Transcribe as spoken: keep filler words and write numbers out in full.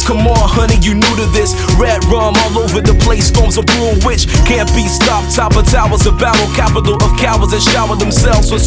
Come on, honey, you new to this. Red rum all over the place, storms of brewing which can't be stopped. Top of towers, a battle capital of cowards that shower themselves with